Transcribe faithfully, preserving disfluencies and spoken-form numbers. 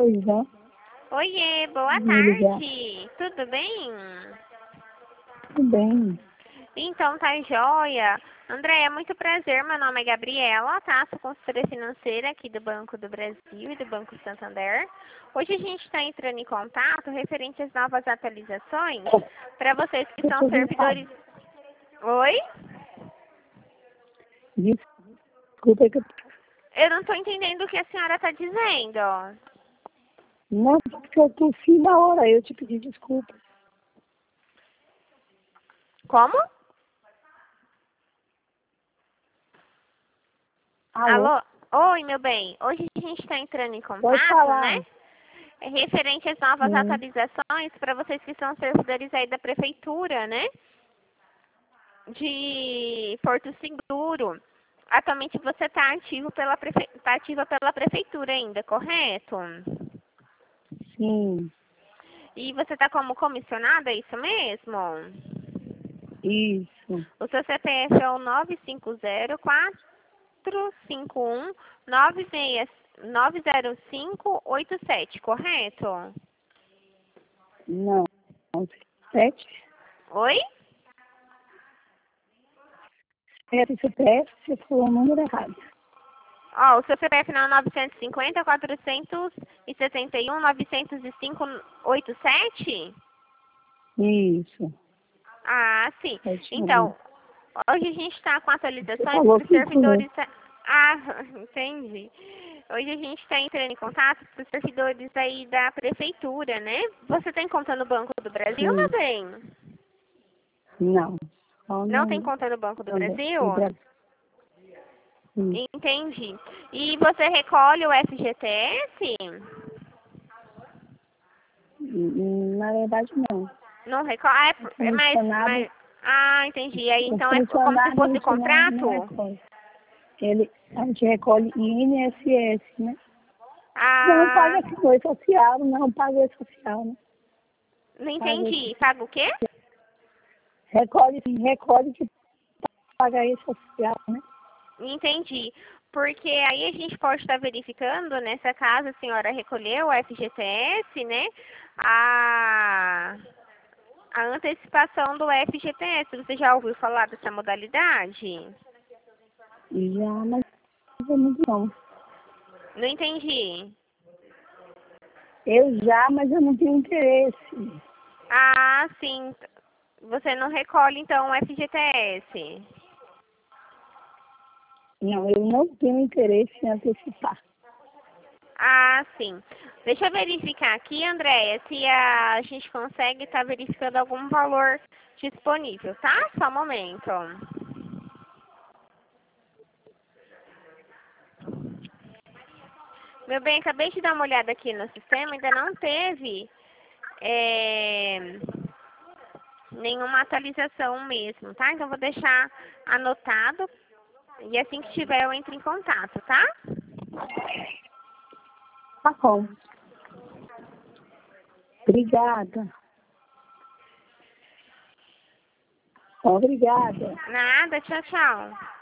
Pois é. Oiê, boa Me ligar. tarde. Tudo bem? Tudo bem. Então, tá joia. Andréia, muito prazer. Meu nome é Gabriela, tá? Sou consultora financeira aqui do Banco do Brasil e do Banco Santander. Hoje a gente está entrando em contato referente às novas atualizações para vocês que são servidores... Oi? Desculpa que eu... Eu não estou entendendo o que a senhora está dizendo. Não, porque eu tossi na hora, eu te pedi desculpa. Como? Alô? Alô? Oi, meu bem. Hoje a gente está entrando em Pode contato, falar. né? É referente às novas Hum. atualizações para vocês que são servidores aí da prefeitura, né? De Porto Seguro. Atualmente você está ativo pela prefe... tá ativa pela prefeitura ainda, correto? Sim, E você está como comissionada, é isso mesmo? isso. O seu C P F é o nove cinco zero quatro cinco um nove seis nove zero cinco oito sete, correto? Não. Sete? Oi? Esse C P F, você falou o número errado. Ó, o seu C P F não é novecentos e cinquenta, quatrocentos e setenta e um, novecentos e cinco, oitenta e sete? Isso. Ah, sim. Sete Então, hoje a gente está com atualizações falou para os cinco um. servidores... Ah, entendi. Hoje a gente está entrando em contato com os servidores aí da prefeitura, né? Você tem conta no Banco do Brasil, meu Sim. bem? Não. Só Não tem não. conta no Banco do Não, Brasil? do Brasil. Sim. Entendi. E você recolhe o F G T S? Hum, Na verdade, não. Não recolhe? Ah, é, O por- é mais, comissionado, mais... Ah, entendi. Aí, o então é como se comissionado a fosse gente não, contrato? não recolhe. Ele, a gente recolhe I N S S, né? Não Ah, paga seguro social, não paga social, né? não Paga entendi. esse, Paga o quê? recolhe, sim, recolhe que paga esse social, né? Entendi. Porque aí a gente pode estar verificando, nessa casa a senhora recolheu o F G T S, né? A, a antecipação do F G T S. Você já ouviu falar dessa modalidade? Já, mas eu não, não. Não entendi. Eu já, mas eu não tenho interesse. Ah, sim. Você não recolhe, então, o F G T S? Não, eu não tenho interesse em antecipar. Ah, sim. Deixa eu verificar aqui, Andréia, se a gente consegue estar verificando algum valor disponível, tá? Só um momento. Meu bem, acabei de dar uma olhada aqui no sistema, ainda não teve é, nenhuma atualização mesmo, tá? Então, vou deixar anotado e assim que tiver eu entro em contato, tá? Tá bom. Obrigada. Obrigada. Nada, tchau, tchau.